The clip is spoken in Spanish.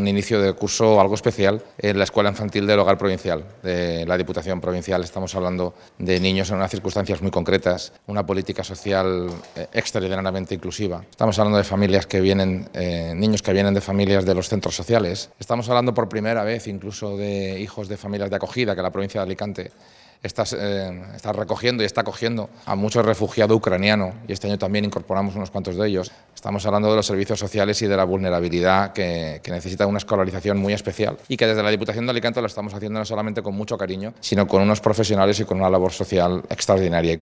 un inicio de curso algo especial en la Escuela Infantil del Hogar Provincial, de la Diputación Provincial. Estamos hablando de niños en unas circunstancias muy concretas, una política social extraordinariamente inclusiva. Estamos hablando de familias que vienen, niños que vienen de familias de los centros sociales. Estamos hablando por primera vez incluso de hijos de familias de acogida que la provincia de Alicante está recogiendo y está acogiendo a muchos refugiados ucranianos, y este año también incorporamos unos cuantos de ellos. Estamos hablando de los servicios sociales y de la vulnerabilidad que necesita una escolarización muy especial, y que desde la Diputación de Alicante lo estamos haciendo no solamente con mucho cariño, sino con unos profesionales y con una labor social extraordinaria.